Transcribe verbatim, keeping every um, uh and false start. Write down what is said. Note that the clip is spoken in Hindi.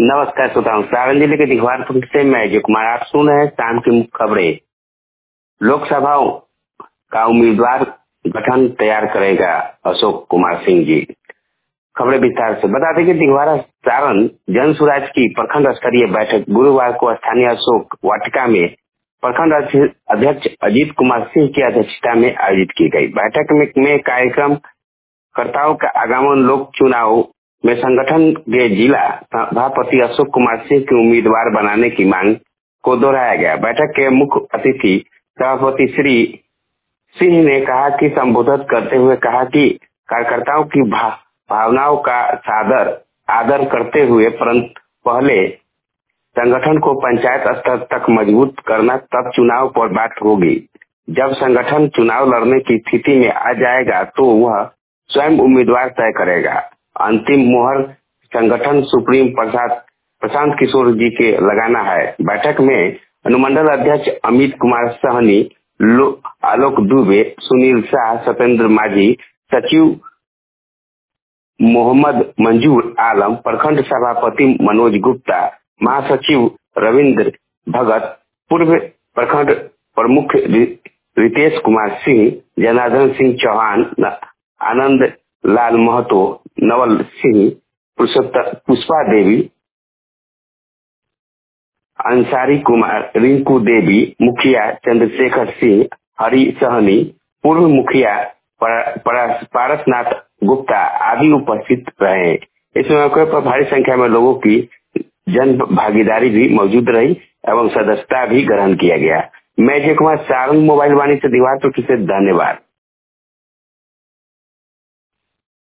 नमस्कार श्रोताओं, सारण जिले के दिघवारपुर से मैं अजय कुमार। आप सुन रहे हैं शाम की मुख्य खबरें। लोकसभा का उम्मीदवार गठन तैयार करेगा अशोक कुमार सिंह जी। खबरें विस्तार से बता दें कि दिघवारा सारण जन सुराज की प्रखंड स्तरीय बैठक गुरुवार को स्थानीय अशोक वाटिका में प्रखंड अध्यक्ष अजीत कुमार सिंह की अध्यक्षता में आयोजित की गई। बैठक में, में कार्यक्रम कर्ताओं का आगामी लोक चुनाव में संगठन के जिला सभापति अशोक कुमार सिंह की उम्मीदवार बनाने की मांग को दोहराया गया। बैठक के मुख्य अतिथि सभापति श्री सिंह ने कहा कि संबोधित करते हुए कहा कि कार्यकर्ताओं की भा, भावनाओं का सादर आदर करते हुए परंतु पहले संगठन को पंचायत स्तर तक मजबूत करना, तब चुनाव पर बात होगी। जब संगठन चुनाव लड़ने की स्थिति में आ जाएगा तो वह स्वयं उम्मीदवार तय करेगा। अंतिम मुहर संगठन सुप्रीम प्रसाद प्रशांत किशोर जी के लगाना है। बैठक में अनुमंडल अध्यक्ष अमित कुमार सहनी, आलोक दुबे, सुनील शाह, सत्येंद्र माझी, सचिव मोहम्मद मंजूर आलम, प्रखंड सभापति मनोज गुप्ता, महासचिव रविंद्र भगत, पूर्व प्रखंड प्रमुख रितेश कुमार सिंह, जनार्दन सिंह चौहान, आनंद लाल महतो, नवल सिंह, पुष्पा देवी, अंसारी कुमार, रिंकू देवी, मुखिया चंद्रशेखर सिंह, हरि सहनी, पूर्व मुखिया पारसनाथ गुप्ता आदि उपस्थित रहे। इस मौके पर भारी संख्या में लोगों की जन भागीदारी भी मौजूद रही एवं सदस्यता भी ग्रहण किया गया। मैं अजय कुमार, सारण मोबाइल वाणी से दीवार से धन्यवाद।